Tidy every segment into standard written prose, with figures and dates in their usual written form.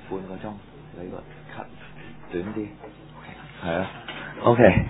半個鐘，你個 cut 短啲，係啊 ，OK，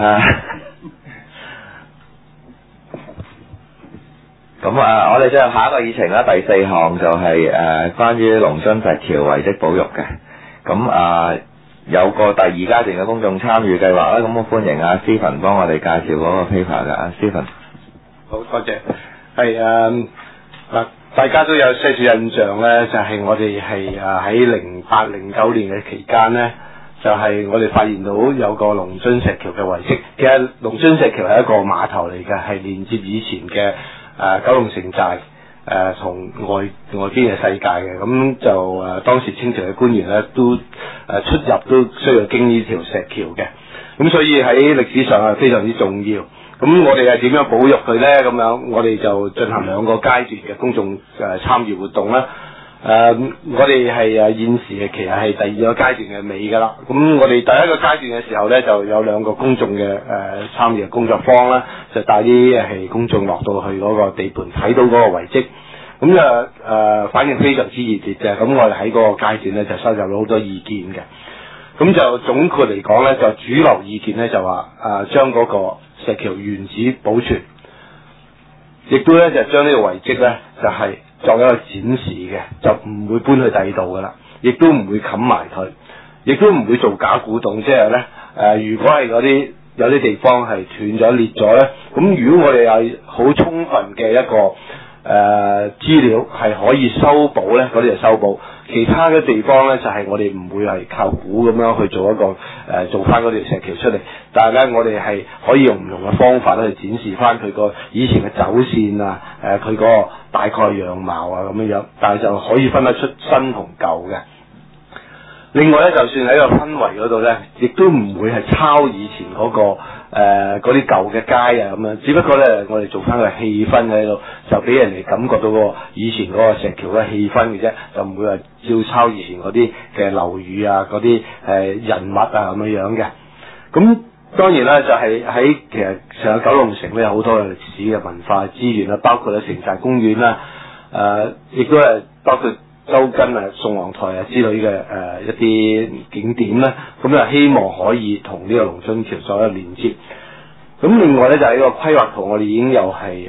咁我哋進入下一個議程啦，第4項就係關於龍津石橋遺跡保育嘅，咁有個第2階段嘅公眾參與計劃啦，咁我歡迎阿 Stephen 幫我哋介紹嗰個 paper 嘅，阿 Stephen。 好，多謝。係大家都有些少印象咧，就係我哋係喺08、09年嘅期間咧，就係我哋發現到有個龍津石橋嘅遺跡。其實龍津石橋係一個碼頭嚟嘅，係連接以前嘅九龍城寨同外邊嘅世界嘅。咁就當時清朝嘅官員咧都出入都需要經呢條石橋嘅。咁所以喺歷史上係非常之重要。咁我哋係點樣保育佢呢？咁樣我哋就進行2個階段嘅公眾參與活動啦。我哋係現時嘅其實係第2個階段嘅尾㗎啦。咁我哋第1個階段嘅時候呢，就有2個公眾嘅參與嘅工作坊啦，就帶啲係公眾落到去嗰個地盤睇到嗰個遺跡。咁反應非常之熱烈嘅。咁我哋喺嗰個階段呢，就收集到好多意見嘅。咁就總括嚟講呢，就主流意見呢，就話將嗰個石橋原址保存，亦都咧就將呢個遺跡咧就係作一個展示嘅，就唔會搬去第二度噶啦，亦都唔會冚埋佢，亦都唔會做假古洞，即係咧如果係嗰啲有啲地方係斷咗裂咗咧，咁如果我哋有好充分嘅一個資料係可以修補咧，嗰啲就修補。其他嘅地方咧，就係我哋唔會係靠估咁樣去做一個做翻嗰條石橋出嚟，但係咧我哋係可以用唔同嘅方法咧去展示翻佢個以前嘅走線啊，佢個大概樣貌啊咁樣，但係就可以分得出新同舊嘅。另外咧，就算喺個氛圍嗰度咧，亦都唔會係抄以前嗰個嗰啲舊嘅街啊咁樣，只不過咧我哋做翻個氣氛喺度，就俾人哋感覺到個以前嗰個石橋嘅氣氛嘅啫，就唔會話照抄以前嗰啲嘅樓宇啊、嗰啲人物啊咁樣嘅。咁當然啦，就係喺其實成個九龍城咧有好多嘅歷史嘅文化資源啦，包括咧城寨公園啦，亦都係包括周根啊、宋皇台啊之類嘅一啲景點咧，咁就希望可以同呢個龍津橋作一個連接。咁另外咧就喺個規劃圖，我哋已經又係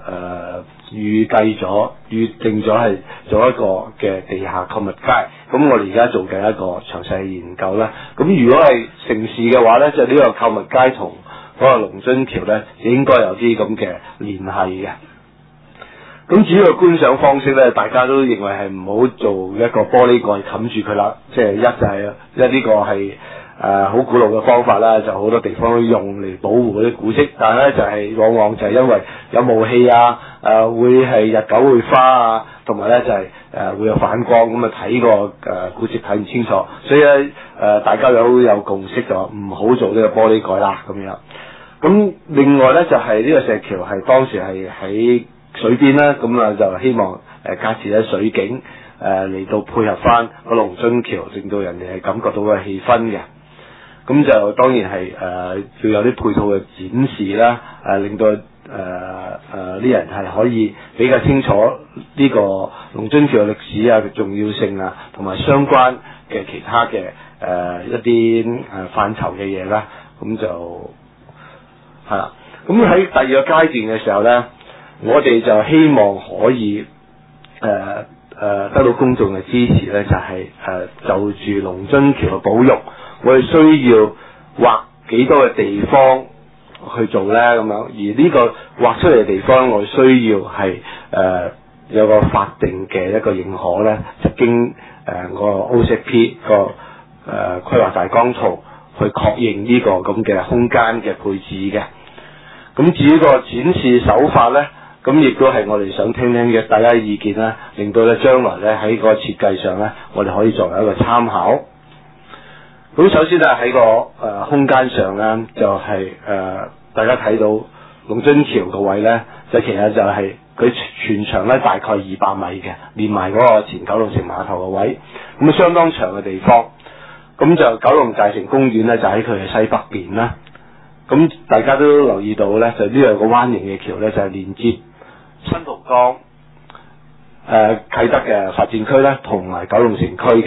預定咗係做一個嘅地下購物街。咁我哋而家做緊一個詳細嘅研究啦。咁如果係城市嘅話咧，就呢個購物街同嗰個龍津橋咧，應該有啲咁嘅聯繫嘅。咁至於個觀賞方式咧，大家都認為係唔好做一個玻璃蓋冚住佢啦。即係一就係呢個係好古老嘅方法啦，就好多地方都用嚟保護嗰啲古蹟，但係咧就係往往就係因為有霧氣啊，會係日久會花啊，同埋咧就係會有反光，咁啊睇個古蹟睇唔清楚，所以咧大家有共識就話唔好做呢個玻璃蓋啦咁樣。咁另外咧就係呢個石橋係當時係喺水邊啦，咁啊就希望加設喺水景嚟到配合翻個龍津橋，令到人哋係感覺到個氣氛嘅。咁就當然係要有啲配套嘅展示啦，令到啲人係可以比較清楚呢個龍津橋嘅歷史啊、重要性啊，同埋相關嘅其他嘅一啲範疇嘅嘢啦。咁就係啦。咁喺第2個階段嘅時候咧，我哋就希望可以得到公眾嘅支持咧，就係就住龍津橋嘅保育，我哋需要劃幾多嘅地方去做咧咁樣，而呢個劃出嚟嘅地方，我哋需要係有個法定嘅一個認可咧，就經個 OCP 個規劃大綱圖去確認呢個咁嘅空間嘅配置嘅。咁至於個展示手法咧，咁亦都係我哋想聽聽嘅大家嘅意見啦，令到咧將來咧喺個設計上咧，我哋可以作為一個參考。咁首先咧喺個空間上咧，就係大家睇到龍津橋個位咧，就其實就係佢全長咧大概200米嘅，連埋嗰個前九龍城碼頭個位，咁相當長嘅地方。咁就九龍寨城公園咧就喺佢嘅西北邊啦。咁大家都留意到咧，就呢兩個彎形嘅橋咧，就係連接新蒲崗啟德嘅發展區咧，同埋九龍城區嘅。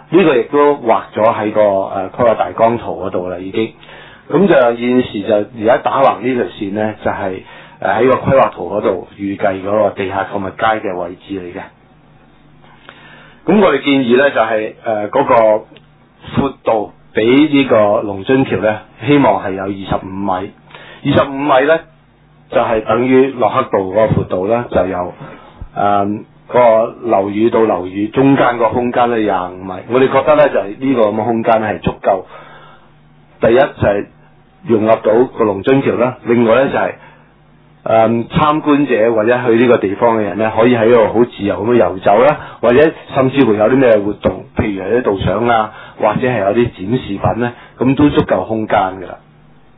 呢個亦都畫咗喺個規劃大綱圖嗰度啦，已經。咁就現時就而家打橫呢條線呢，就係喺個規劃圖嗰度預計嗰個地下購物街嘅位置嚟嘅。咁我哋建議呢，就係嗰個闊度比呢個龍津橋呢，希望係有25米。25米呢，就係等於洛克道嗰個闊度啦，就由個樓宇到樓宇中間個空間咧25米。我哋覺得呢，就係呢個咁嘅空間係足夠。第一就係融入到個龍津橋啦，另外呢，就係參觀者或者去呢個地方嘅人呢，可以喺度好自由咁樣遊走啦，或者甚至乎有啲咩活動，譬如有啲導賞啊，或者係有啲展示品呢，咁都足夠空間㗎啦。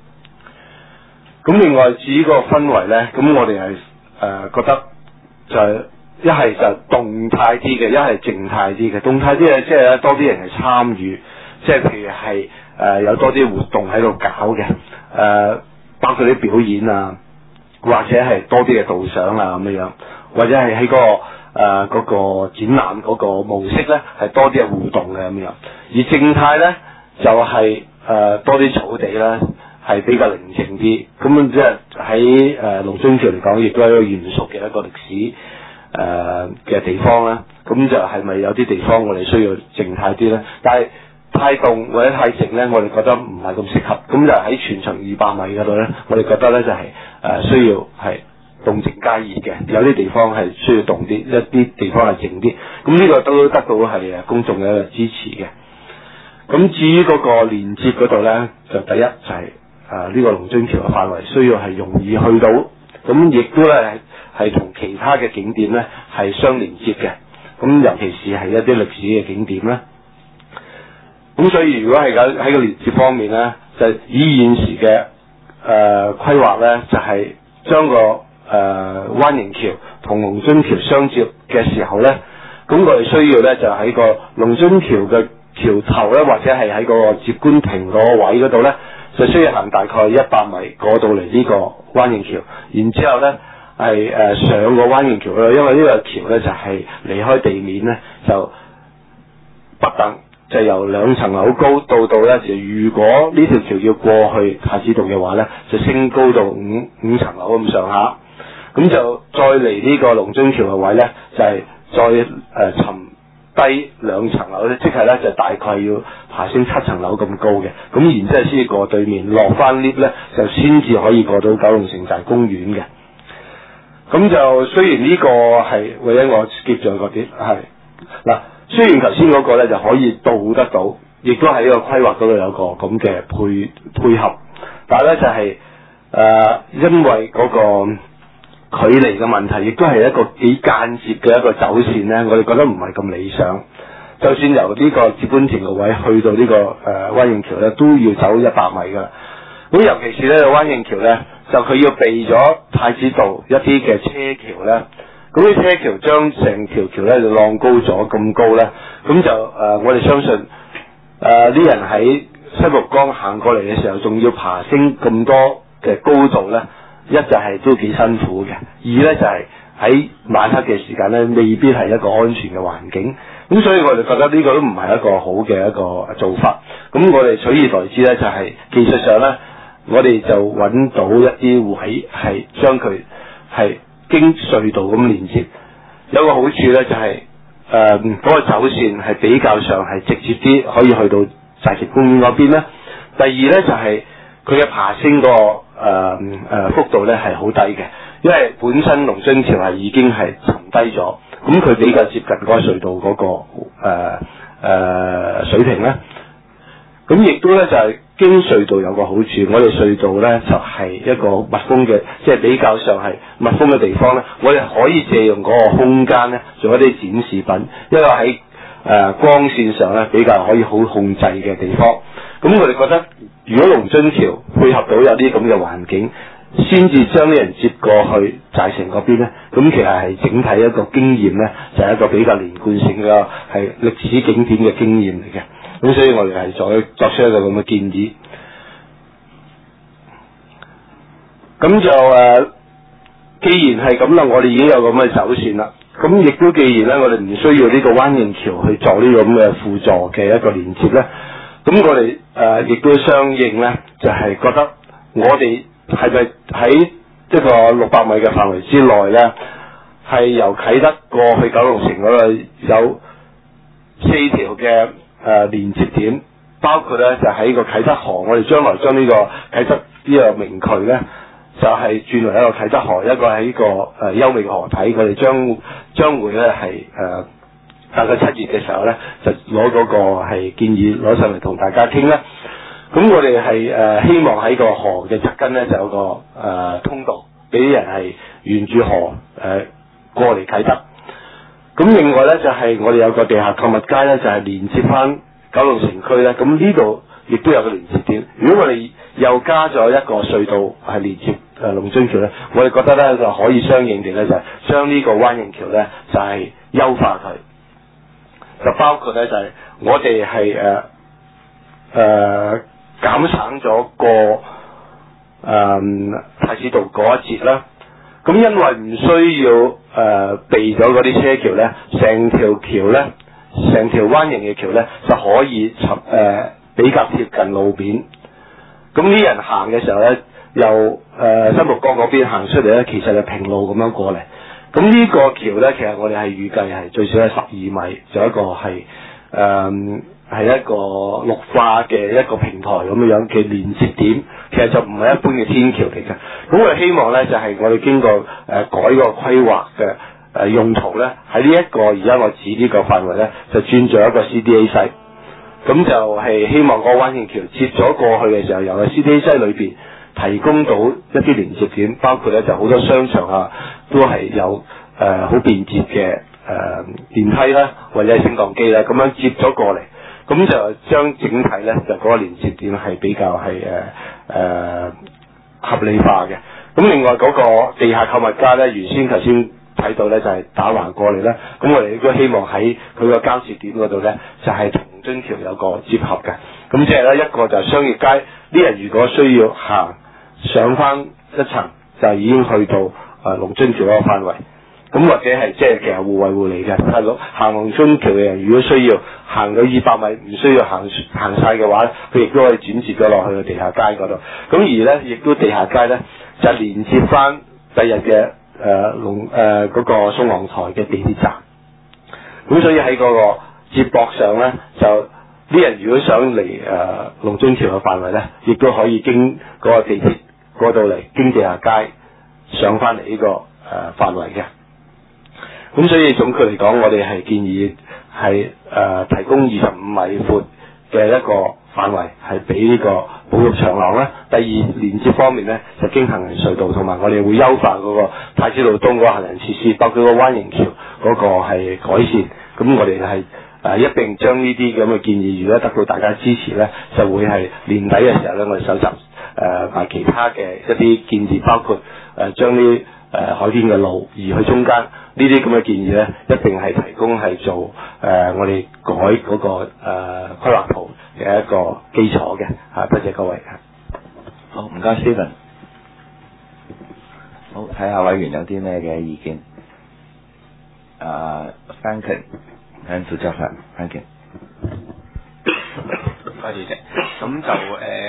咁另外至於個氛圍呢，咁我哋係覺得就係一係就動態啲嘅，一係靜態啲嘅。動態啲嘅即係多啲人係參與，即係譬如係有多啲活動喺度搞嘅，包括啲表演啊，或者係多啲嘅導賞啊咁樣，或者係喺嗰個展覽嗰個模式咧係多啲嘅互動嘅咁樣。而靜態咧就係多啲草地啦，係比較寧靜啲。咁即係喺龍津橋嚟講，亦都係一個嚴肅嘅一個歷史嘅地方啦。咁就係咪有啲地方我哋需要靜態啲咧？但係太動或者太靜咧，我哋覺得唔係咁適合。咁就喺全長200米嗰度咧，我哋覺得咧就係需要係動靜皆宜嘅。有啲地方係需要動啲，一啲地方係靜啲。咁呢個都得到係公眾嘅一個支持嘅。咁至於嗰個連接嗰度咧，就第一就係呢個龍津橋嘅範圍需要係容易去到，咁亦都咧係同其他嘅景點咧係相連接嘅。咁尤其是係一啲歷史嘅景點咧。咁所以如果係喺個連接方面咧，就以現時嘅規劃咧，就係將個灣形橋同龍津橋相接嘅時候咧，咁我哋需要咧就喺個龍津橋嘅橋頭咧，或者係喺個接觀亭嗰個位嗰度咧，就需要行大概100米過到嚟呢個灣形橋，然之後咧係上個灣形橋啦，因為呢個橋咧就係離開地面咧就不等。就由2層樓高到咧，就如果呢條橋要過去太子道嘅話咧，就升高到五層樓咁上下。咁就再嚟呢個龍津橋嘅位咧，就係再沉低2層樓咧，即係咧就大概要爬升7層樓咁高嘅。咁然之後先過對面落翻 lift 咧，就先至可以過到九龍城寨公園嘅。咁就雖然呢個係為咗我 skip 咗嗰啲係嗱。雖然頭先嗰個咧就可以到得到，亦都喺呢個規劃嗰度有個咁嘅配合，但係咧就係因為嗰個距離嘅問題，亦都係一個幾間接嘅一個走線咧，我哋覺得唔係咁理想。就算由呢個接觀亭嘅位去到呢個灣形橋咧，都要走100米㗎啦。咁尤其是咧灣形橋咧，就佢要避咗太子道一啲嘅車橋咧。咁啲車橋將成條橋咧就浪高咗咁高咧，咁就我哋相信啲人喺西木江行過嚟嘅時候，仲要爬升咁多嘅高度咧，一就係都幾辛苦嘅，二咧就係喺晚黑嘅時間咧，未必係一個安全嘅環境。咁所以我哋覺得呢個都唔係一個好嘅一個做法。咁我哋取而代之咧，就係技術上咧，我哋就揾到一啲位係將佢係經隧道咁連接，有個好處咧就係嗰個走線係比較上係直接啲，可以去到寨前公園嗰邊咧。第二咧就係佢嘅爬升個幅度咧係好低嘅，因為本身龍津橋係已經係沉低咗，咁佢比較接近嗰個隧道嗰個水平咧。咁亦都咧就係經隧道有個好處，我哋隧道咧就係一個密封嘅，即係比較上係密封嘅地方咧，我哋可以借用嗰個空間咧做一啲展示品，一個喺光線上咧比較可以好控制嘅地方。咁我哋覺得，如果龍津橋配合到有啲咁嘅環境，先至將啲人接過去寨城嗰邊咧，咁其實係整體一個經驗咧，就係一個比較連貫性嘅係歷史景點嘅經驗嚟嘅。咁所以我哋係作出一個咁嘅建議。咁就既然係咁啦，我哋已經有咁嘅走線啦。 咁亦都既然咧，我哋唔需要呢個灣形橋去做呢個咁嘅輔助嘅一個連接咧，咁我哋亦都相應咧，就係覺得我哋係咪喺一個600米嘅範圍之內咧，係由啟德過去九龍城嗰度有4條嘅連接點，包括咧就喺個啟德河，我哋將來將呢個啟德呢個明渠咧，就係轉為一個啟德河，一個喺個優美嘅河體，我哋將會咧係大概7月嘅時候咧，就攞嗰個係建議攞上嚟同大家傾啦。咁我哋係希望喺個河嘅側根咧就有個通道，俾啲人係沿住河過嚟啟德。咁另外咧就係我哋有個地下購物街咧，就係連接翻九龍城區咧。咁呢度亦都有個連接點。如果我哋又加咗一個隧道係連接龍津橋咧，我哋覺得咧就可以相應地咧就係將呢個灣形橋咧就係優化佢，就包括咧就係我哋係減省咗個太子道嗰一節啦。咁因為唔需要避咗嗰啲車橋咧，成條橋咧，成條灣形嘅橋咧就可以比較貼近路邊。咁啲人行嘅時候咧，由新蒲崗嗰邊行出嚟咧，其實係平路咁樣過嚟。咁呢個橋咧，其實我哋係預計係最少係12米，就一個係一個綠化嘅一個平台咁樣嘅連接點，其實就唔係一般嘅天橋嚟嘅。咁我哋希望咧就係我哋經過改個規劃嘅用途咧，喺呢一個而家我指呢個範圍咧，就轉做一個 CDA 西。咁就係希望個灣形橋接咗過去嘅時候，由個 CDA 西裏邊提供到一啲連接點，包括咧就好多商場啊，都係有好便捷嘅電梯啦，或者係升降機啦，咁樣接咗過嚟。咁就將整體咧就嗰個連接點係比較係合理化嘅。咁另外嗰個地下購物街咧，原先頭先睇到咧就係打橫過嚟啦。咁我哋亦都希望喺佢個交接點嗰度咧，就係同龍津橋有個接合嘅。咁即係咧一個就係商業街，啲人如果需要行上翻一層，就已經去到龍津橋嗰個範圍。咁或者係即係其實互惠互利嘅，係行龍津橋嘅人，如果需要行到200米，唔需要行晒嘅話，佢亦都可以轉接咗落去個地下街嗰度。咁而咧，亦都地下街咧就連接翻第日嘅嗰個宋皇臺嘅地鐵站。咁所以喺嗰個接駁上咧，就啲人如果想嚟龍津橋嘅範圍咧，亦都可以經嗰個地鐵嗰度嚟，經地下街上翻嚟呢個範圍嘅。咁所以總括嚟講，我哋係建議係提供25米闊嘅一個範圍，係俾呢個保育長廊啦。第二，連接方面咧，就經行人隧道，同埋我哋會優化嗰個太子道東嗰個行人設施，包括個灣形橋嗰個係改善。咁我哋係一並將呢啲咁嘅建議，如果得到大家支持咧，就會係年底嘅時候咧，我哋搜集埋其他嘅一啲建議，包括將啲海邊嘅路移去中間。呢啲咁嘅建議咧，一定係提供係做我哋改嗰個規劃圖嘅一個基礎嘅嚇。多謝各位。 好，唔該 Stephen。好，睇下委員有啲咩嘅意見。Franklin and to Joseph Franklin。 多謝主席。咁就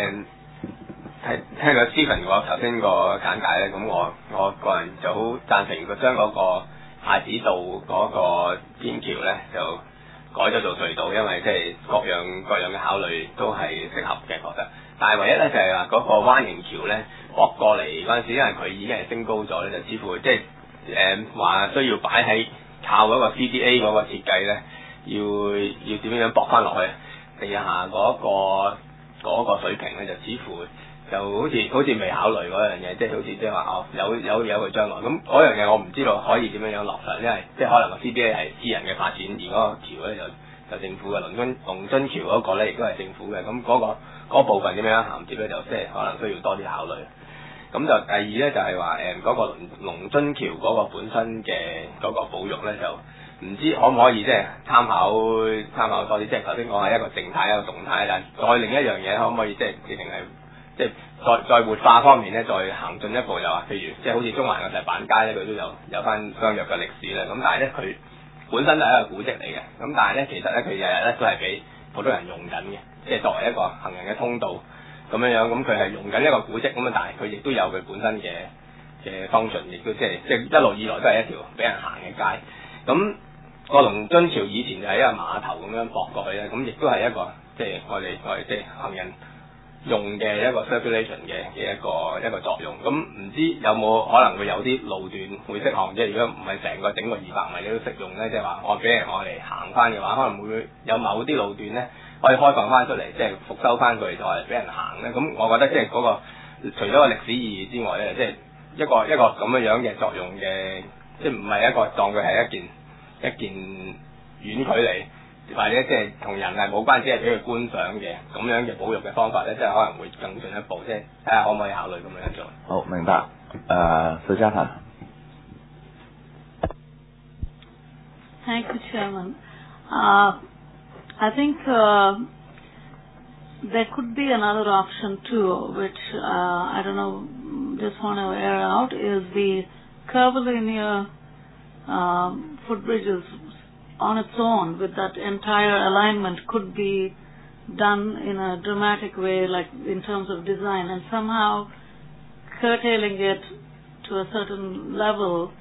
聽咗 Stephen 頭先個簡介咧，咁我個人就好贊成佢將嗰個太子道嗰個天橋咧就改咗做隧道，因為即係各樣嘅考慮都係適合嘅，覺得。但係唯一咧就係話嗰個灣形橋咧駁過嚟嗰陣時，因為佢已經係升高咗咧，就似乎即係話需要擺喺靠嗰個 CDA 嗰個設計咧，要點樣駁翻落去地下嗰個水平咧，就似乎就好似未考慮嗰樣嘢，即係好似即係話有佢將來咁嗰樣嘢，我唔知道可以點樣落實，因為即係可能個 CBA 係私人嘅發展，而嗰個橋咧就政府嘅龍津橋嗰個咧亦都係政府嘅，咁嗰部分點樣銜接咧，就即係可能需要多啲考慮。咁就第二咧就係話嗰個龍津橋嗰個本身嘅嗰個保育咧，就唔知可唔可以即係參考多啲，即係頭先講係一個靜態一個動態，但再另一樣嘢可唔可以即係決定係即係再活化方面咧，再行進一步就話，譬如即係好似中環嘅石板街咧，佢都有翻相若嘅歷史啦。咁但係咧佢本身都係一個古蹟嚟嘅，咁但係咧其實咧佢日日咧都係俾好多人用緊嘅，即係作為一個行人嘅通道咁樣樣。咁佢係用緊一個古蹟咁啊，但係佢亦都有佢本身嘅function，亦都即係一路以來都係一條俾人行嘅街。咁個龍津橋以前就係一個碼頭咁樣駁過去咧，咁亦都係一個即係我哋即係行人用嘅一個 circulation 嘅一個作用。咁唔知有冇可能會有啲路段會適項，即係如果唔係整個200米你都適用咧，即係話我俾人我嚟行翻嘅話，可能會有某啲路段咧可以開放翻出嚟，即係復修翻佢，就係俾人行咧。咁我覺得即係嗰個除咗個歷史意義之外咧，即係一個咁樣嘅作用嘅，即係唔係一個當佢係一件遠距離或者即係同人係冇關，只係俾佢觀賞嘅咁樣嘅保育嘅方法咧，即係可能會更進一步，即係睇下可唔可以考慮咁樣做。 好，明白。蘇嘉凡。 Thank you, Chairman. I think there could be another option too, which I don't know, just want to air out, is the curvilinear footbridges on its own with that entire alignment could be done in a dramatic way, like in terms of design, and somehow curtailing it to a certain level.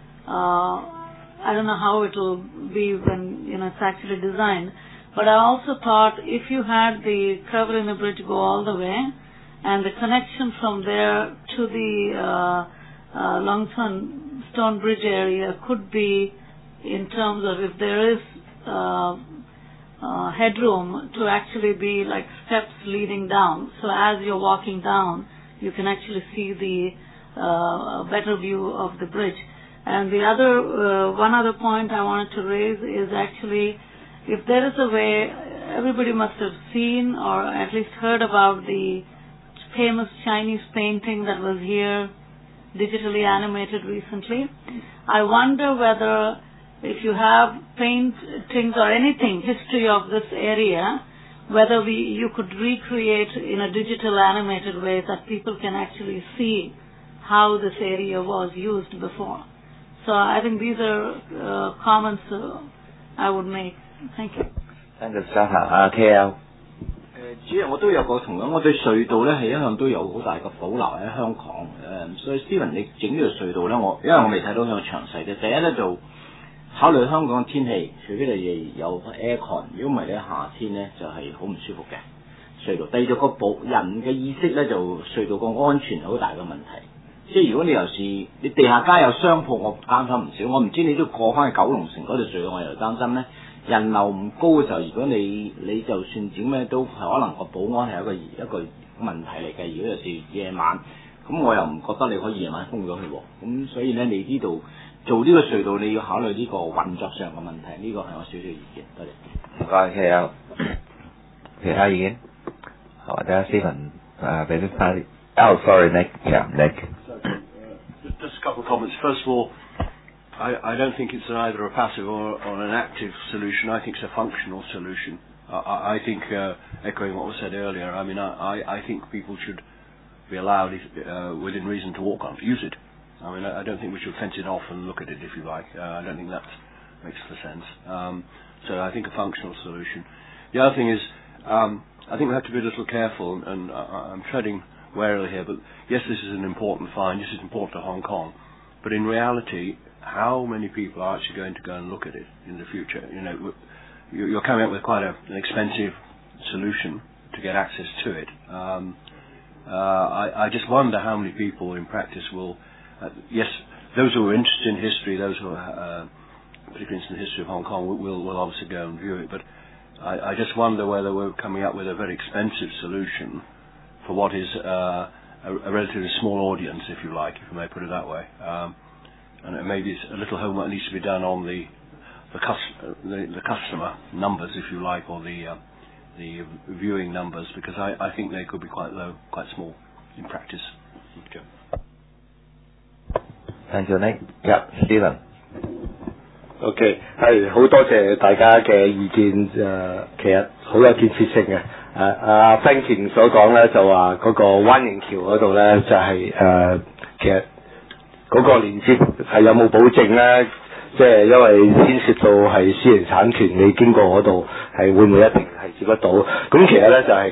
I don't know how it will be when it's actually designed, but I also thought if you had the curvilinear bridge go all the way, and the connection from there to the Longsun Stone Bridge area could be in terms of if there is headroom to actually be like steps leading down. So as you're walking down, you can actually see the better view of the bridge. And the other, one other point I wanted to raise is actually, if there is a way, everybody must have seen or at least heard about the famous Chinese painting that was here, digitally animated recently. I wonder whether if you have paintings or anything, history of this area, whether you could recreate in a digital animated way that people can actually see how this area was used before. So I think these are comments I would make. Thank you. Thank you, Sir. KL。 主要我都有個同樣，我對隧道咧係一向都有好大嘅保留喺香港。所以 Steven 你整呢個隧道咧，因為我未睇到佢詳細嘅。第一咧就考慮香港嘅天氣，除非你有 aircon， 如果唔係咧夏天咧就係好唔舒服嘅隧道。第二就個人嘅意識咧，就隧道個安全好大嘅問題。即係如果你尤其你地下街有商鋪，我擔心唔少。我唔知你都過翻去九龍城嗰條隧道，我又擔心咧人流唔高嘅時候，如果你就算整咩都係可能個保安係一個問題嚟嘅。如果有時夜晚，咁我又唔覺得你可以夜晚封咗佢喎。咁所以咧，你呢度做呢個隧道，你要考慮呢個運作上嘅問題。呢個係我少少意見。多謝。 唔該 KL。其他意見？或者 Steven 俾啲翻。Oh, sorry, Nick. Yeah, Nick. Just a couple of comments. First of all, I don't think it's either a passive or an active solution. I think it's a functional solution. I think, echoing what was said earlier, I mean, I think people should be allowed, within reason, to walk on, use it. I mean, I don't think we should fence it off and look at it, if you like. I don't think that makes the sense. So I think a functional solution. The other thing is, I think we have to be a little careful, and I'm treading warily here, but yes, this is an important find, this is important to Hong Kong, but in reality, how many people are actually going to go and look at it in the future? You're coming up with quite an expensive solution to get access to it. I just wonder how many people in practice will, yes, those who are interested in history, those who are particularly interested in the history of Hong Kong will obviously go and view it, but I just wonder whether we're coming up with a very expensive solution for what is a relatively small audience, if you like, if you may put it that way. And maybe it's a little homework needs to be done on the customer numbers, if you like, or the viewing numbers, because I think they could be quite low, quite small in practice. Okay. Thank you, Nick. Yeah, Steven. OK， 係好多謝大家嘅意見，其實好有建設性嘅。 阿 Franklin 所講咧，就話嗰個灣形橋嗰度咧，就係其實嗰個連接係有冇保證咧？即係因為牽涉到係私人產權，你經過嗰度係會唔會一定係接得到？咁其實咧就係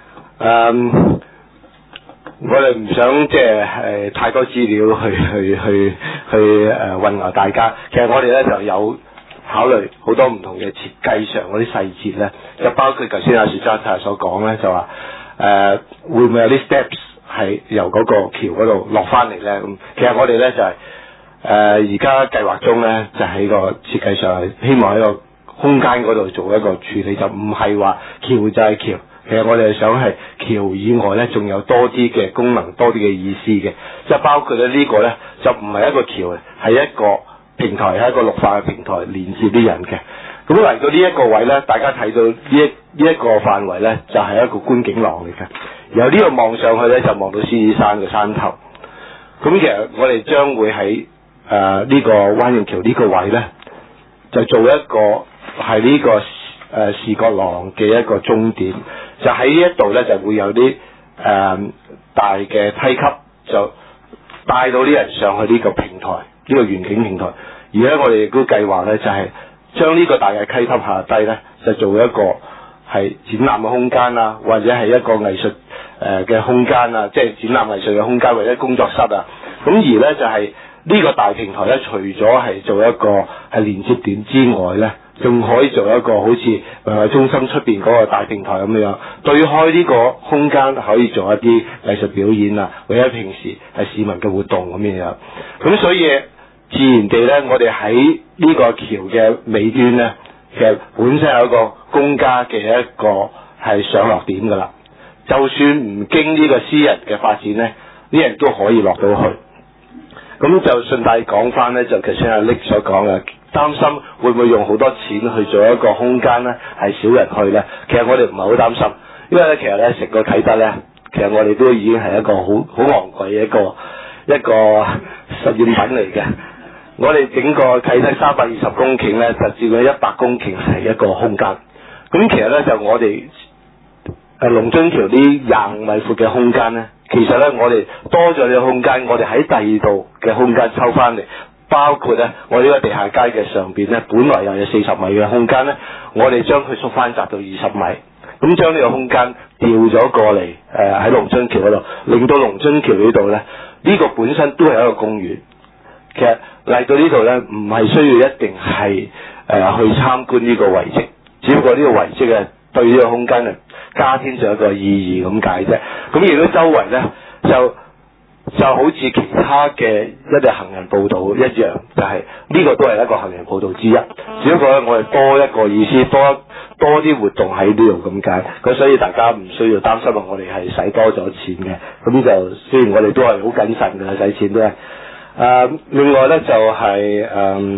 我哋唔想即係太多資料去混淆大家。其實我哋咧就有考慮好多唔同嘅設計上嗰啲細節咧，就包括頭先阿徐生太所講咧，就話會唔會有啲 steps 係由嗰個橋嗰度落翻嚟咧？咁其實我哋咧就係而家計劃中咧，就喺個設計上係希望喺個空間嗰度做一個處理，就唔係話橋就係橋。其實我哋係想係橋以外咧，仲有多啲嘅功能，多啲嘅意思嘅，即係包括咧呢個咧就唔係一個橋，係一個平台，係一個綠化嘅平台，連接啲人嘅。咁嚟到呢一個位咧，大家睇到呢一個範圍咧，就係一個觀景廊嚟嘅。由呢度望上去咧，就望到獅子山嘅山頭。咁其實我哋將會喺呢個灣形橋呢個位咧，就做一個係呢個視覺廊嘅一個終點。就喺呢一度咧，就會有啲大嘅梯級，就帶到啲人上去呢個平台，呢個園景平台。而家我哋亦都計劃咧，就係將呢個大嘅梯級下低咧，就做一個係展覽嘅空間啊，或者係一個藝術嘅空間啊，即係展覽藝術嘅空間或者工作室啊。咁而咧就係呢個大平台咧，除咗係做一個係連接點之外咧，仲可以做一個好似文化中心出邊嗰個大平台咁樣，對開呢個空間可以做一啲藝術表演啊，或者平時係市民嘅活動咁樣。咁所以自然地咧，我哋喺呢個橋嘅尾端咧，其實本身有一個公家嘅一個係上落點噶啦。就算唔經呢個私人嘅發展咧，啲人都可以落到去。咁就順帶講翻咧，就頭先阿 Nick 所講嘅，擔心會唔會用好多錢去做一個空間咧，係少人去咧？其實我哋唔係好擔心，因為咧其實咧成個啟德咧，其實我哋都已經係一個好昂貴嘅一個實驗品嚟嘅。我哋整個啟德320公頃咧，就佔咗100公頃係一個空間。咁其實咧就我哋龍津橋呢25米闊嘅空間咧，其實咧我哋多咗呢個空間，我哋喺第二度嘅空間抽翻嚟，包括咧我呢個地下街嘅上邊咧，本來又有40米嘅空間咧，我哋將佢縮翻窄到20米，咁將呢個空間調咗過嚟喺龍津橋嗰度，令到龍津橋呢度咧呢個本身都係一個公園。其實嚟到呢度咧，唔係需要一定係去參觀呢個遺跡，只不過呢個遺跡啊對呢個空間啊加添咗一個意義咁解啫。咁亦都周圍咧就好似其他嘅一啲行人步道一樣，就係呢個都係一個行人步道之一。只不過咧，我哋多一個意思，多啲活動喺呢度咁解。咁所以大家唔需要擔心話我哋係使多咗錢嘅。咁就雖然我哋都係好謹慎嘅使錢都係。另外咧就係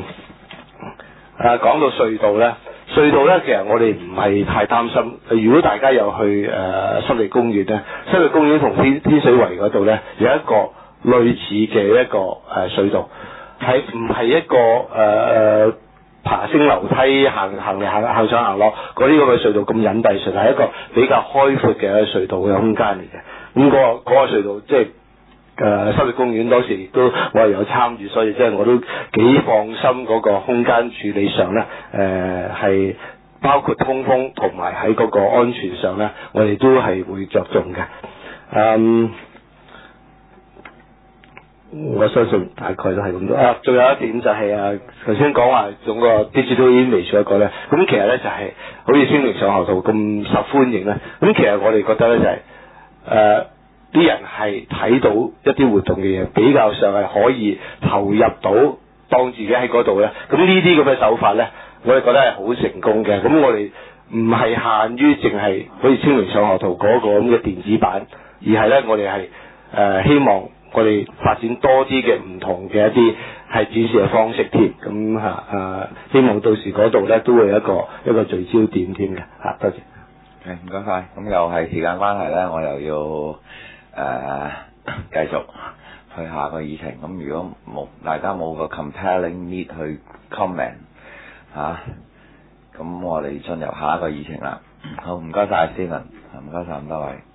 講到隧道咧，其實我哋唔係太擔心。如果大家有去濕地公園咧，濕地公園同天水圍嗰度咧有一個類似嘅一個隧道，係唔係一個爬升樓梯行上行落嗰啲咁嘅隧道咁隱蔽隧道，係一個比較開闊嘅隧道嘅空間嚟嘅。咁嗰個隧道即係。濕地公園當時亦都我係有參與，所以即係我都幾放心嗰個空間處理上咧，係包括通風同埋喺嗰個安全上咧，我哋都係會着重嘅。我相信大概都係咁多。仲有一點就係頭先講話用個 digital image 嗰個咧，咁其實咧就係好似清明上河圖咁受歡迎咧。咁其實我哋覺得咧就係啲人係睇到一啲活動嘅嘢，比較上係可以投入到當自己喺嗰度咧。咁呢啲咁嘅手法咧，我哋覺得係好成功嘅。咁我哋唔係限於淨係好似清明上河圖嗰個咁嘅電子版，而係咧我哋係希望我哋發展多啲嘅唔同嘅一啲係展示嘅方式添。咁希望到時嗰度咧都會有一個聚焦點添嘅。多謝。 唔該晒。咁又係時間關係咧，我又要繼續去下個議程。咁如果大家冇個 compelling need 去 comment 咁我哋進入下一個議程啦。 好，唔該晒 Steven，唔該晒咁多位。